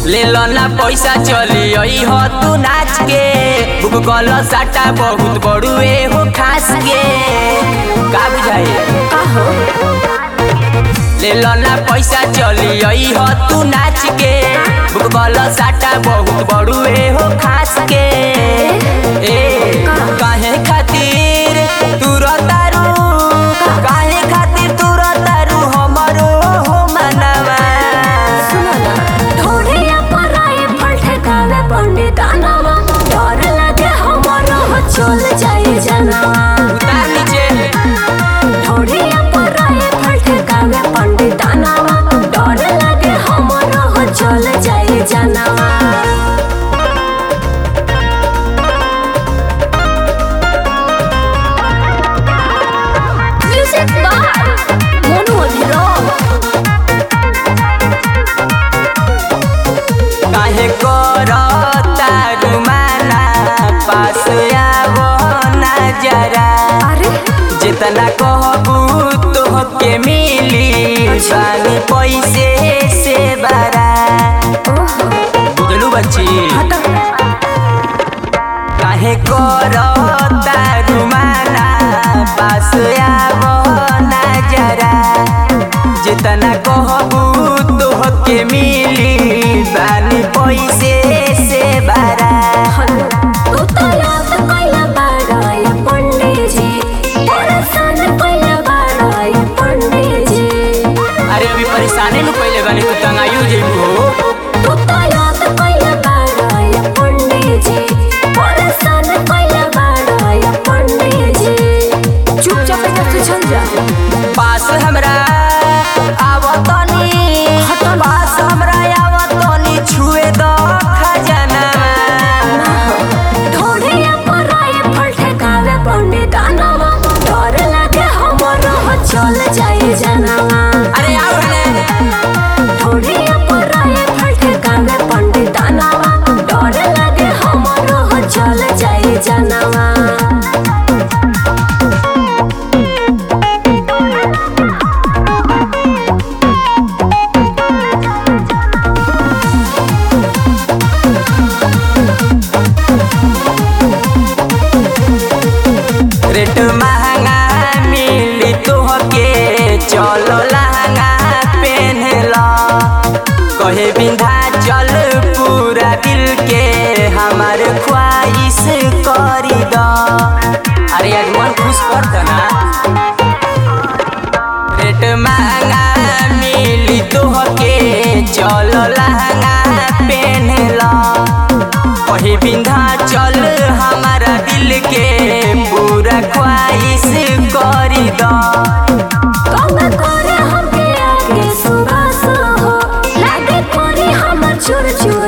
ले लो ना पैसा चली आई हो तू नाच के बुक कल साटा बहुत बड़ुए हो खास के का बुझाई ले लो ना पैसा चली आई हो तू नाच के बुक कल साटा बहुत बड़ुए हो खास के काहे खातिर तू रतारू काहे खातिर तू रतारू हमरो हो मनवा डर लगे हमारा चल जाए जनवा उतार नीचे ढोढ़िया पर फल ठेकावे पंडितानवा डर लगे हमारा चल जाए जनवा म्यूजिक बाय मोनू अधिराम काहे करता रुमाना पास आवो ना जरा अरे जितना कहबू तोहके मिली बानी पैसे से बरा बुझलू बच्ची काहे करता रुमाना पास आवो ना जरा जितना कहबू तोहके मिली बानी पैसे से बरा तू तो याद कइला बाड़ा ये पंडित जी परेशान कइला बाड़ा ये पंडित जी अरे अभी परेशानी में पहले बनी तू तंगायु जेबू तू तो याद कइला बाड़ा ये पंडित जी परेशान कइला बाड़ा ये पंडित जी चुपचाप इधर से चल जा पास हमरा आवतनी पास हमरा आवतनी छुए दो खजाना ढोढ़िया पर फल ठेकावे पंडितानवा डर लगे हमारा चल जाए जनवा अरे आओ ने ढोढ़िया पर फल ठेकावे पंडितानवा डर लगे हमारा चल जाए जनवा रेट महंगा मिली तोहके चलो लहंगा पहनला कहे बिंधा चल पूरा दिल के हमार ख्वाहिश करी द अरे आज मन खुश कर दो ना रेट महंगा मिली तोहके चलो लहंगा पहनला कहे बिंधा चल हमारा दिल के पूरा ख्वाहिश करी द कौन करे हमके आगे सुबह हो लागे कोरी हम चुर चुर